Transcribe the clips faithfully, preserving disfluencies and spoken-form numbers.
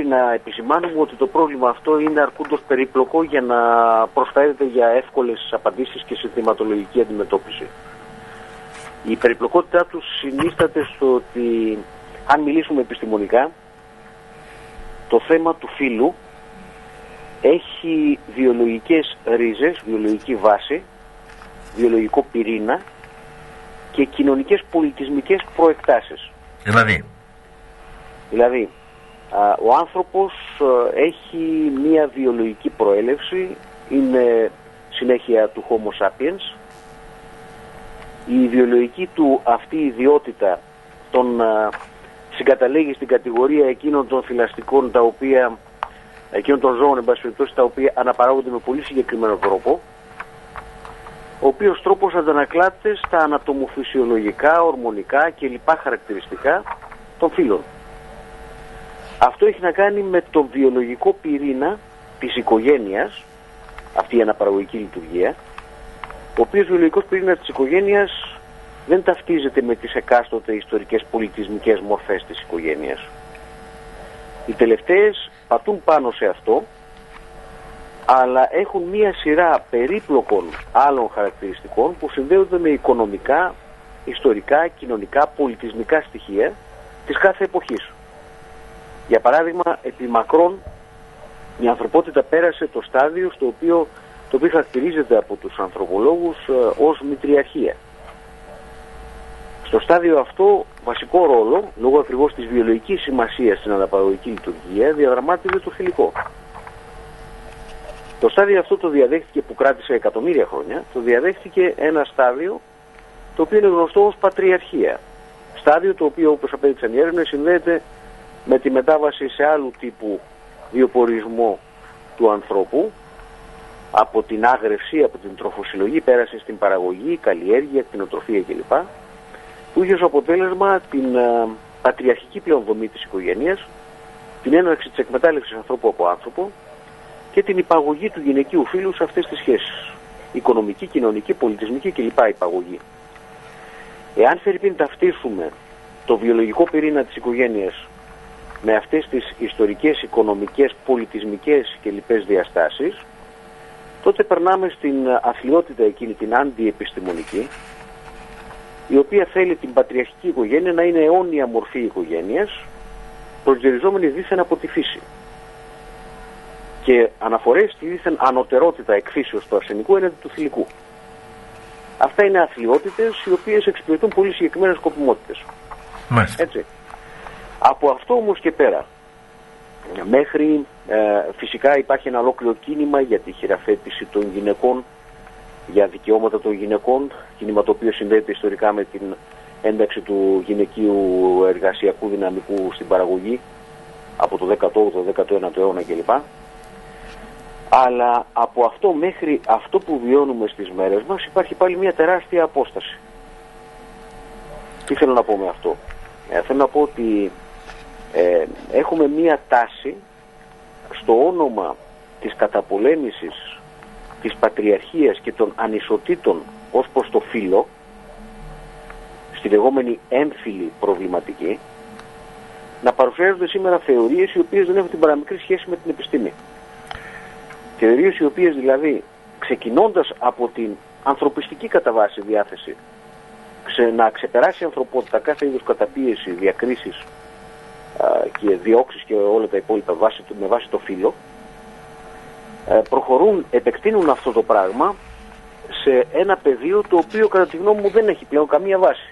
να επισημάνουμε ότι το πρόβλημα αυτό είναι αρκούντος περίπλοκο για να προσφέρεται για εύκολες απαντήσεις και συνθηματολογική αντιμετώπιση. Η περιπλοκότητά του συνίσταται στο ότι, αν μιλήσουμε επιστημονικά, το θέμα του φύλου έχει βιολογικές ρίζες, βιολογική βάση, βιολογικό πυρήνα και κοινωνικές πολιτισμικές προεκτάσεις. Δηλαδή, δηλαδή ο άνθρωπος έχει μία βιολογική προέλευση, είναι συνέχεια του Homo sapiens. Η βιολογική του αυτή ιδιότητα τον συγκαταλέγει στην κατηγορία εκείνων των θηλαστικών, τα οποία, εκείνων των ζώων, εν πάση περιπτώσει, τα οποία αναπαράγονται με πολύ συγκεκριμένο τρόπο, ο οποίος τρόπος αντανακλάται στα ανατομοφυσιολογικά, ορμονικά και λοιπά χαρακτηριστικά των φύλων. Αυτό έχει να κάνει με τον βιολογικό πυρήνα της οικογένειας, αυτή η αναπαραγωγική λειτουργία, ο οποίος βιολογικός πυρήνας της οικογένειας δεν ταυτίζεται με τις εκάστοτε ιστορικές πολιτισμικές μορφές της οικογένειας. Οι τελευταίες πατούν πάνω σε αυτό, αλλά έχουν μία σειρά περίπλοκων άλλων χαρακτηριστικών που συνδέονται με οικονομικά, ιστορικά, κοινωνικά, πολιτισμικά στοιχεία της κάθε εποχής. Για παράδειγμα, επί μακρόν η ανθρωπότητα πέρασε το στάδιο στο οποίο, το οποίο χαρακτηρίζεται από τους ανθρωπολόγους ε, ως μητριαρχία. Στο στάδιο αυτό βασικό ρόλο, λόγω ακριβώς της βιολογικής σημασίας στην αναπαραγωγική λειτουργία, διαδραμάτιζε το θηλυκό. Το στάδιο αυτό το διαδέχτηκε, που κράτησε εκατομμύρια χρόνια, το διαδέχτηκε ένα στάδιο το οποίο είναι γνωστό ως πατριαρχία. Στάδιο το οποίο, όπως απέδειξαν οι έρευνες, συνδέεται με τη μετάβαση σε άλλου τύπου βιοπορισμό του ανθρώπου, από την άγρευση, από την τροφοσυλλογή, πέρασε στην παραγωγή, καλλιέργεια, κτηνοτροφία κλπ. Που είχε ως αποτέλεσμα την α, πατριαρχική πλέον δομή της οικογένειας, την έναρξη της εκμετάλλευσης ανθρώπου από άνθρωπο και την υπαγωγή του γυναικείου φύλου σε αυτές τις σχέσεις. Οικονομική, κοινωνική, πολιτισμική κλπ. Υπαγωγή. Εάν φερειπίν ταυτίσουμε το βιολογικό πυρήνα της οικογένειας με αυτές τις ιστορικές, οικονομικές, πολιτισμικές και λοιπές διαστάσεις, τότε περνάμε στην αθλιότητα εκείνη την αντιεπιστημονική, η οποία θέλει την πατριαρχική οικογένεια να είναι αιώνια μορφή οικογένειας, προσδιοριζόμενη δίθεν από τη φύση. Και αναφορές στη δίθεν ανωτερότητα εκφύσεως του αρσενικού έναντι του θηλυκού. Αυτά είναι αθλιότητες οι οποίες εξυπηρετούν πολύ συγκεκριμένες σκοπιμότητες. Μάλιστα. Έτσι. Από αυτό όμως και πέρα, μέχρι ε, φυσικά υπάρχει ένα ολόκληρο κίνημα για τη χειραφέτηση των γυναικών, για δικαιώματα των γυναικών, κίνημα το οποίο συνδέεται ιστορικά με την ένταξη του γυναικείου εργασιακού δυναμικού στην παραγωγή από το δέκατο όγδοο δέκατο ένατο αιώνα κλπ. Αλλά από αυτό μέχρι αυτό που βιώνουμε στις μέρες μας υπάρχει πάλι μια τεράστια απόσταση. Τι θέλω να πω με αυτό? Ε, θέλω να πω ότι ε, έχουμε μια τάση στο όνομα της καταπολέμησης της πατριαρχίας και των ανισοτήτων ως προς το φύλο, στη λεγόμενη έμφυλη προβληματική, να παρουσιάζονται σήμερα θεωρίες οι οποίες δεν έχουν την παραμικρή σχέση με την επιστήμη. Θεωρίες οι οποίες δηλαδή, ξεκινώντας από την ανθρωπιστική κατά βάση διάθεση ξε, να ξεπεράσει η ανθρωπότητα κάθε είδους καταπίεση, διακρίσεις α, και διώξεις και όλα τα υπόλοιπα βάση, με βάση το φύλο, α, προχωρούν, επεκτείνουν αυτό το πράγμα σε ένα πεδίο το οποίο κατά τη γνώμη μου δεν έχει πλέον καμία βάση.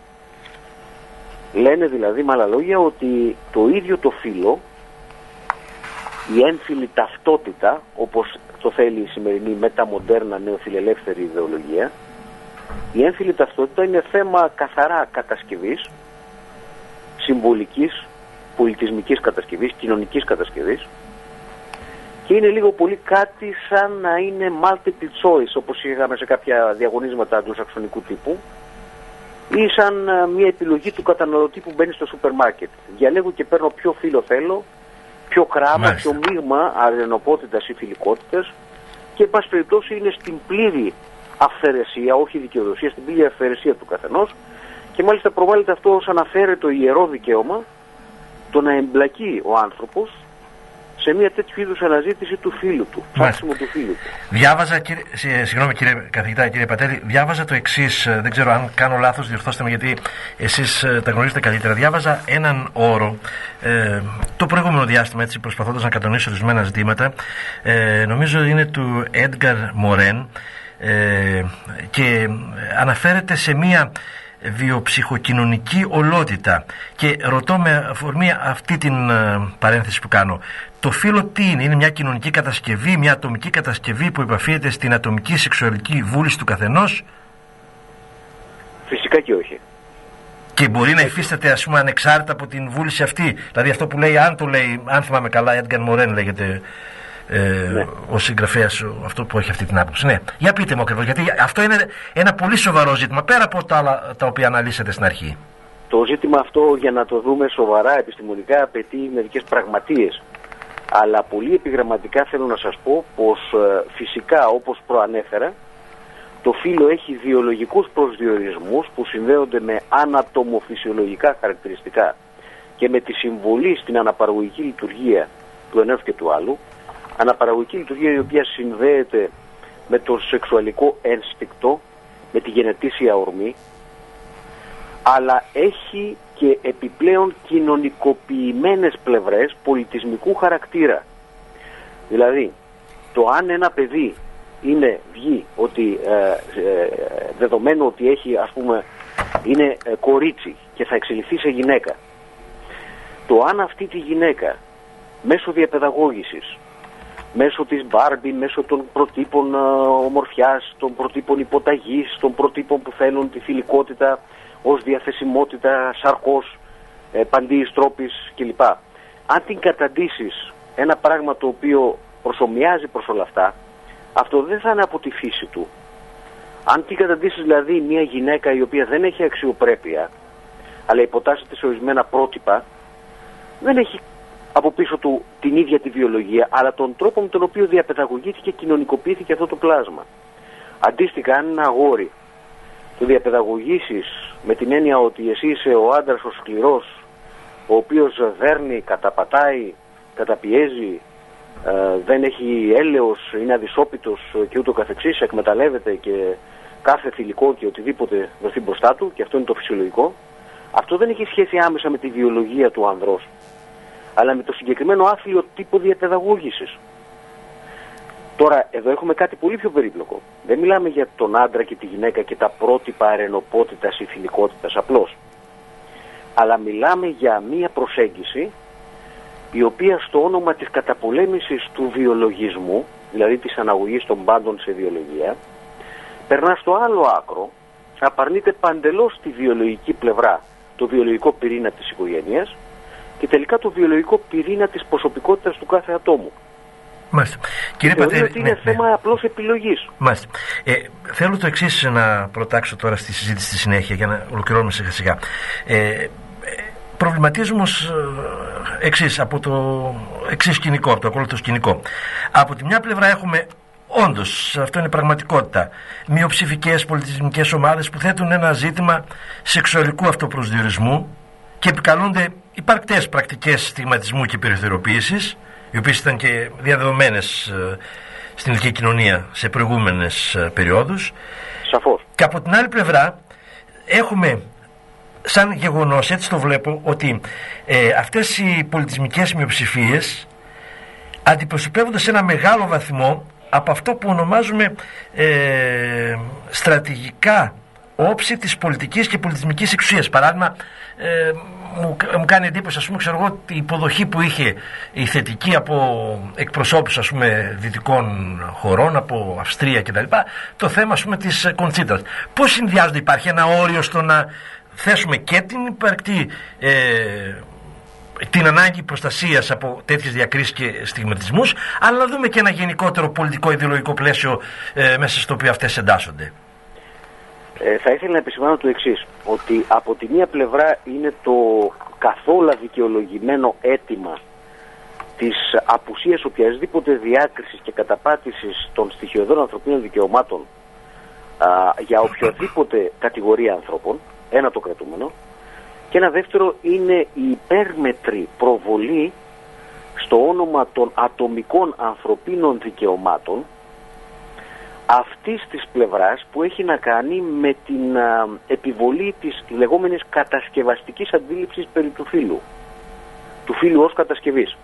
Λένε δηλαδή με άλλα λόγια ότι το ίδιο το φύλο, η έμφυλη ταυτότητα, όπως το θέλει η σημερινή μεταμοντέρνα νεοφιλελεύθερη ιδεολογία, η έμφυλη ταυτότητα είναι θέμα καθαρά κατασκευής, συμβολικής, πολιτισμικής κατασκευής, κοινωνικής κατασκευής, και είναι λίγο πολύ κάτι σαν να είναι multiple choice, όπως είχαμε σε κάποια διαγωνίσματα αγγλοσαξονικού τύπου, ή σαν μια επιλογή του καταναλωτή που μπαίνει στο σούπερ μάρκετ. Διαλέγω και παίρνω ποιο φύλο θέλω, ποιο γράμμα, ποιο μείγμα αρενοπότητας ή φιλικότητας, και εν πάση περιπτώσει είναι στην πλήρη αυθαιρεσία, όχι δικαιοδοσία, στην πλήρη αυθαιρεσία του καθενός, και μάλιστα προβάλλεται αυτό ως αναφέρετο ιερό δικαίωμα, το να εμπλακεί ο άνθρωπος σε μια τέτοιου είδους αναζήτηση του φίλου του, φάξιμο του φίλου του. Διάβαζα, κύριε, συγγνώμη κύριε καθηγητά, κύριε Πατέλη, διάβαζα το εξής, δεν ξέρω αν κάνω λάθος, διορθώστε με γιατί εσείς τα γνωρίζετε καλύτερα. Διάβαζα έναν όρο ε, το προηγούμενο διάστημα, έτσι προσπαθώντας να κατανοήσω ορισμένα ζητήματα, ε, νομίζω είναι του Έντγκαρ Μορέν, ε, και αναφέρεται σε μια βιοψυχοκοινωνική ολότητα, και ρωτώ με αφορμή αυτή την uh, παρένθεση που κάνω, το φύλο τι είναι? Είναι μια κοινωνική κατασκευή, μια ατομική κατασκευή που επαφίεται στην ατομική σεξουαλική βούληση του καθενός? Φυσικά και όχι. Και μπορεί να υφίσταται, ας πούμε, ανεξάρτητα από την βούληση αυτή? Δηλαδή αυτό που λέει, αν το λέει, αν θυμάμαι καλά, Έντγκαρ Μορέν λέγεται, Ε, ναι. ο συγγραφέας, αυτό που έχει αυτή την άποψη. Ναι. Για πείτε μου ακριβώς, γιατί αυτό είναι ένα πολύ σοβαρό ζήτημα, πέρα από τα άλλα τα οποία αναλύσατε στην αρχή. Το ζήτημα αυτό, για να το δούμε σοβαρά επιστημονικά, απαιτεί μερικές πραγματείες. Αλλά πολύ επιγραμματικά θέλω να σας πω πως ε, φυσικά, όπως προανέφερα, το φύλο έχει βιολογικούς προσδιορισμούς που συνδέονται με ανατομοφυσιολογικά χαρακτηριστικά και με τη συμβολή στην αναπαραγωγική λειτουργία του ενός και του άλλου. Αναπαραγωγική λειτουργία η οποία συνδέεται με το σεξουαλικό ένστικτο, με τη γενετήσια ορμή, αλλά έχει και επιπλέον κοινωνικοποιημένες πλευρές πολιτισμικού χαρακτήρα. Δηλαδή, το αν ένα παιδί είναι, βγει, ότι ε, ε, δεδομένου ότι έχει, ας πούμε, είναι ε, κορίτσι και θα εξελιχθεί σε γυναίκα, το αν αυτή τη γυναίκα μέσω διαπαιδαγώγησης, μέσω της Μπάρμπι, μέσω των προτύπων ε, ομορφιάς, των προτύπων υποταγής, των προτύπων που θέλουν τη θηλυκότητα ως διαθεσιμότητα, σαρκός, ε, παντής, τρόπης κλπ. Αν την καταντήσεις ένα πράγμα το οποίο προσομοιάζει προς όλα αυτά, αυτό δεν θα είναι από τη φύση του. Αν την καταντήσεις δηλαδή μια γυναίκα η οποία δεν έχει αξιοπρέπεια, αλλά υποτάσσεται σε ορισμένα πρότυπα, δεν έχει από πίσω του την ίδια τη βιολογία, αλλά τον τρόπο με τον οποίο διαπαιδαγωγήθηκε και κοινωνικοποιήθηκε αυτό το πλάσμα. Αντίστοιχα, αν ένα αγόρι το διαπαιδαγωγήσεις με την έννοια ότι εσύ είσαι ο άντρας ο σκληρός, ο οποίος δέρνει, καταπατάει, καταπιέζει, ε, δεν έχει έλεος, είναι αδυσόπιτος και ούτω καθεξής, εκμεταλλεύεται και κάθε θηλυκό και οτιδήποτε βρεθεί μπροστά του, και αυτό είναι το φυσιολογικό, αυτό δεν έχει σχέση άμεσα με τη βιολογία του ανδρός, αλλά με το συγκεκριμένο άθλιο τύπο διαπαιδαγώγησης. Τώρα, εδώ έχουμε κάτι πολύ πιο περίπλοκο. Δεν μιλάμε για τον άντρα και τη γυναίκα και τα πρότυπα αρενοπότητας ή θηλυκότητας απλώς. Αλλά μιλάμε για μία προσέγγιση η οποία στο όνομα της καταπολέμησης του βιολογισμού, δηλαδή της αναγωγής των πάντων σε βιολογία, περνά στο άλλο άκρο, απαρνείται παντελώς τη βιολογική πλευρά, το βιολογικό πυρήνα της οικογένειας και τελικά το βιολογικό πυρήνα της προσωπικότητας του κάθε ατόμου. Μάλιστα. Κύριε Πατέλη, ότι είναι ναι, θέμα ναι. απλώς επιλογής. Μάλιστα. Ε, θέλω το εξής να προτάξω τώρα στη συζήτηση στη συνέχεια για να ολοκληρώνουμε σιγά σιγά. Ε, προβληματίζουμε ως εξής, από το εξής σκηνικό, από το ακόλουθο σκηνικό. Από τη μια πλευρά έχουμε, όντως, αυτό είναι πραγματικότητα, μειοψηφικές πολιτισμικές ομάδες που θέτουν ένα ζήτημα σεξουαλικού αυτοπροσδιορισμού και επικαλούνται υπαρκτές πρακτικές στιγματισμού και περιθωριοποίησης, οι οποίες ήταν και διαδεδομένες ε, στην ελληνική κοινωνία σε προηγούμενες ε, περιόδους. Σαφώς. Και από την άλλη πλευρά έχουμε σαν γεγονός, έτσι το βλέπω, ότι ε, αυτές οι πολιτισμικές μειοψηφίες αντιπροσωπεύονται σε ένα μεγάλο βαθμό από αυτό που ονομάζουμε ε, στρατηγικά όψη της πολιτικής και πολιτισμικής εξουσίας. Παράδειγμα, ε, μου, μου κάνει εντύπωση, ας πούμε, ξέρω εγώ, η υποδοχή που είχε η θετική από εκπροσώπους, ας πούμε, δυτικών χωρών, από Αυστρία κτλ. Το θέμα, ας πούμε, της Κοντσίτας. Πώς συνδυάζονται, υπάρχει ένα όριο στο να θέσουμε και την υπαρκτή ε, την ανάγκη προστασίας από τέτοιες διακρίσεις και στιγματισμούς, αλλά να δούμε και ένα γενικότερο πολιτικό ιδεολογικό πλαίσιο ε, μέσα στο οποίο αυτές εντάσσονται. Ε, θα ήθελα να επισημάνω το εξής, ότι από τη μία πλευρά είναι το καθόλου δικαιολογημένο αίτημα της απουσίας οποιασδήποτε διάκρισης και καταπάτησης των στοιχειωδών ανθρωπίνων δικαιωμάτων α, για οποιαδήποτε κατηγορία ανθρώπων, ένα το κρατούμενο, και ένα δεύτερο είναι η υπέρμετρη προβολή στο στο όνομα των ατομικών ανθρωπίνων δικαιωμάτων αυτής της πλευράς που έχει να κάνει με την α, επιβολή της λεγόμενης κατασκευαστικής αντίληψης περί του φύλου, του φύλου ως κατασκευής.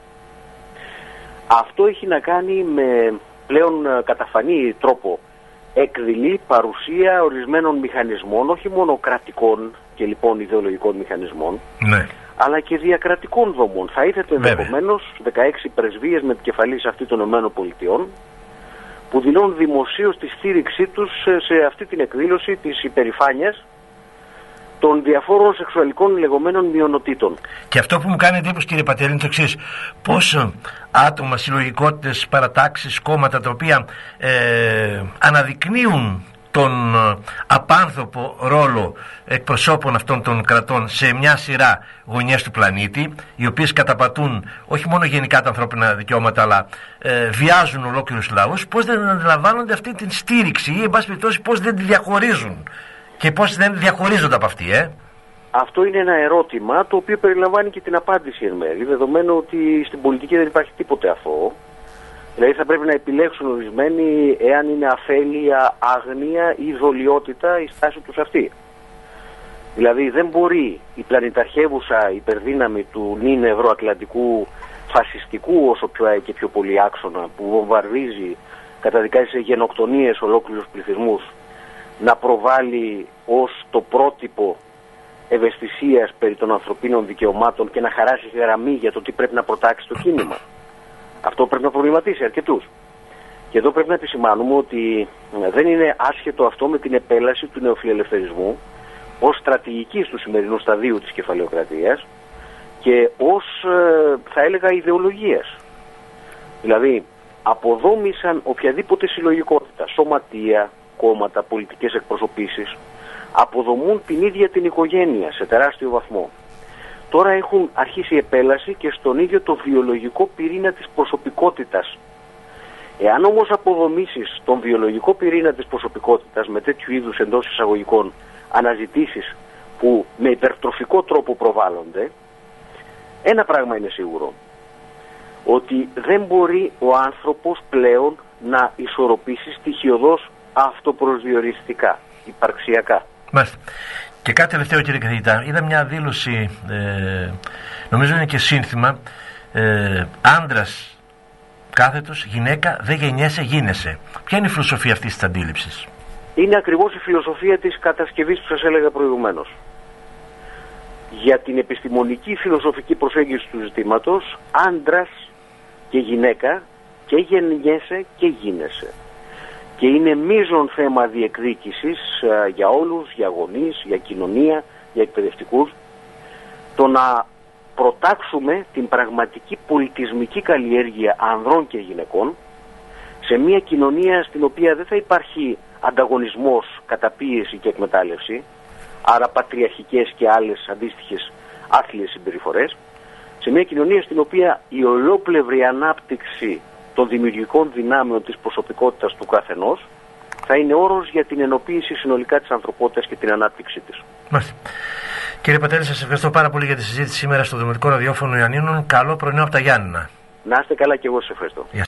Αυτό έχει να κάνει με πλέον α, καταφανή τρόπο εκδηλή παρουσία ορισμένων μηχανισμών, όχι μόνο κρατικών και λοιπόν ιδεολογικών μηχανισμών, ναι, αλλά και διακρατικών δομών. Θα είδατε ενδεχομένως δεκαέξι πρεσβείες με επικεφαλής αυτή των ΗΠΑ που δηλώνουν δημοσίως τη στήριξή τους σε αυτή την εκδήλωση της υπερηφάνειας των διαφόρων σεξουαλικών λεγόμενων μειονοτήτων. Και αυτό που μου κάνει εντύπωση, κύριε Πατέρη, είναι το εξής: πώς άτομα, συλλογικότητες, παρατάξεις, κόμματα τα οποία ε, αναδεικνύουν τον απάνθρωπο ρόλο εκπροσώπων αυτών των κρατών σε μια σειρά γωνιές του πλανήτη, οι οποίες καταπατούν όχι μόνο γενικά τα ανθρώπινα δικαιώματα, αλλά ε, βιάζουν ολόκληρους λαούς, πώς δεν αντιλαμβάνονται αυτή την στήριξη ή εν πάση περιπτώσει πώς δεν τη διαχωρίζουν και πώς δεν διαχωρίζονται από αυτή, ε? Αυτό είναι ένα ερώτημα το οποίο περιλαμβάνει και την απάντηση εν μέρει, δεδομένου ότι στην πολιτική δεν υπάρχει τίποτε αθώο. Δηλαδή θα πρέπει να επιλέξουν ορισμένοι εάν είναι αφέλεια, άγνοια ή δολιότητα η στάση τους αυτή. Δηλαδή δεν μπορεί η πλανηταρχεύουσα υπερδύναμη του νυν ευρωατλαντικού φασιστικού όσο πιο και πιο πολύ άξονα που βομβαρδίζει, καταδικάζει σε γενοκτονίες ολόκληρους πληθυσμούς, να προβάλλει ως το πρότυπο ευαισθησίας περί των ανθρωπίνων δικαιωμάτων και να χαράσει γραμμή για το τι πρέπει να προτάξει το κίνημα. Αυτό πρέπει να προβληματίσει αρκετούς. Και εδώ πρέπει να επισημάνουμε ότι δεν είναι άσχετο αυτό με την επέλαση του νεοφιλελευθερισμού ως στρατηγική του σημερινού σταδίου της κεφαλαιοκρατίας και ως, θα έλεγα, ιδεολογίας. Δηλαδή, αποδόμησαν οποιαδήποτε συλλογικότητα, σωματεία, κόμματα, πολιτικές εκπροσωπήσεις, αποδομούν την ίδια την οικογένεια σε τεράστιο βαθμό. Τώρα έχουν αρχίσει η επέλαση και στον ίδιο το βιολογικό πυρήνα της προσωπικότητας. Εάν όμως αποδομήσεις τον βιολογικό πυρήνα της προσωπικότητας με τέτοιου είδους εντός εισαγωγικών αναζητήσεις που με υπερτροφικό τρόπο προβάλλονται, ένα πράγμα είναι σίγουρο: ότι δεν μπορεί ο άνθρωπος πλέον να ισορροπήσει στοιχειωδώς αυτοπροσδιοριστικά, υπαρξιακά. Μάλιστα. Και κάτι τελευταίο, κύριε καθηγητά, είδα μια δήλωση, ε, νομίζω είναι και σύνθημα, ε, άντρας κάθετος, γυναίκα δεν γεννιέσαι, γίνεσαι. Ποια είναι η φιλοσοφία αυτής της αντίληψης? Είναι ακριβώς η φιλοσοφία της κατασκευής που σας έλεγα προηγουμένως. Για την επιστημονική φιλοσοφική προσέγγιση του ζητήματος, άντρας και γυναίκα και γεννιέσαι και γίνεσαι. Και είναι μείζον θέμα διεκδίκησης α, για όλους, για γονείς, για κοινωνία, για εκπαιδευτικούς, το να προτάξουμε την πραγματική πολιτισμική καλλιέργεια ανδρών και γυναικών σε μια κοινωνία στην οποία δεν θα υπάρχει ανταγωνισμός, καταπίεση και εκμετάλλευση, άρα πατριαρχικές και άλλες αντίστοιχες άθλιες συμπεριφορές, σε μια κοινωνία στην οποία η ολόπλευρη ανάπτυξη των δημιουργικών δυνάμεων της προσωπικότητας του καθενός θα είναι όρος για την ενοποίηση συνολικά της ανθρωπότητας και την ανάπτυξή της. Μάλιστα. Κύριε Πατέρη, σας ευχαριστώ πάρα πολύ για τη συζήτηση σήμερα στο Δημοτικό Ραδιόφωνο Ιωαννίνων. Καλό πρωινό από τα Γιάννηνα. Να είστε καλά και εγώ σας ευχαριστώ.